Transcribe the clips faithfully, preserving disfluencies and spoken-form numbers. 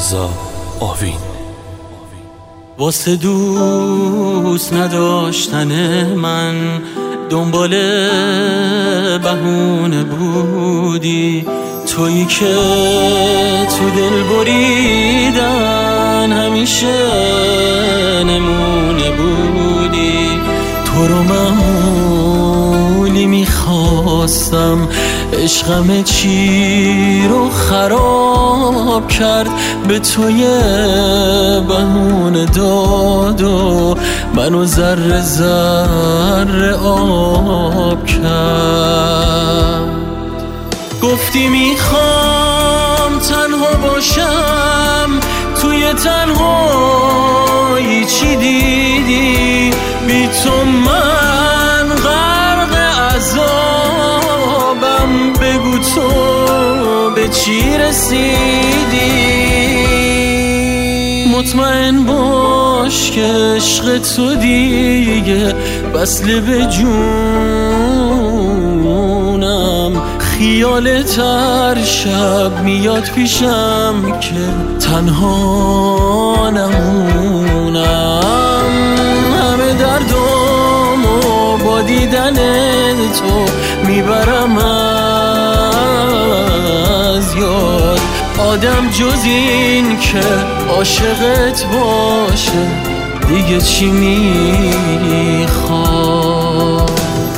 رضا آوین. واسه دوست نداشتن من دنبال بهونه بودی، تویی که تو دل بریدن همیشه نمونه بودی. تو رو معمولی میخواستم، عشقم چی رو خراب کرد، به توی بهونه داد و منو ذره ذره آب کرد. گفتی میخوام تنها باشم، توی تنهایی چی دیدی؟ بی تو من غرق عذابم، بگو تو به چی رسیدی؟ مطمئن باش که عشق تو دیگه وصله به جونم، خیالت هر شب میاد پیشم که تنها نمونم. همه دردامو با دیدن تو میبرم از یاد، آدم جز این که عاشقت باشه دیگه چی میخواد؟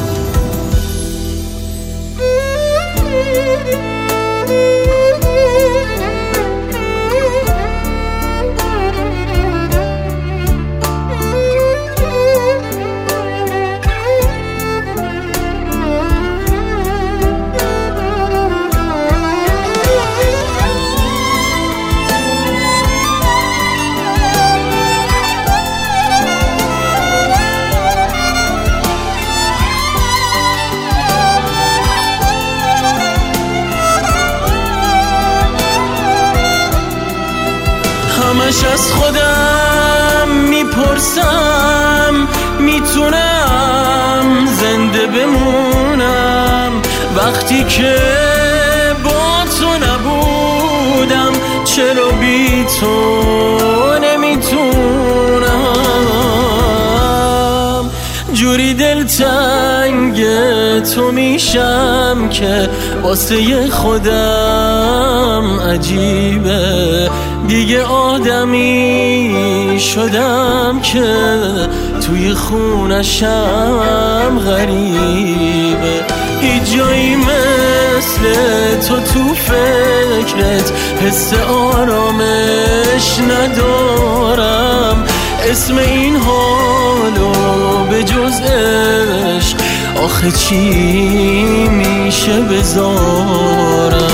همش از خودم میپرسم میتونم زنده بمونم وقتی که با تو نبودم، چرا بی تو نمیتونم؟ جوری دلتنگ تو میشم که واسه خودم عجیبه، دیگه آدمی شدم که توی خونشم غریبه. هیچ جایی مثل تو تو فکرت حس آرامش ندارم، اسم این حالو به جز عشق آخه چی میشه بذارم؟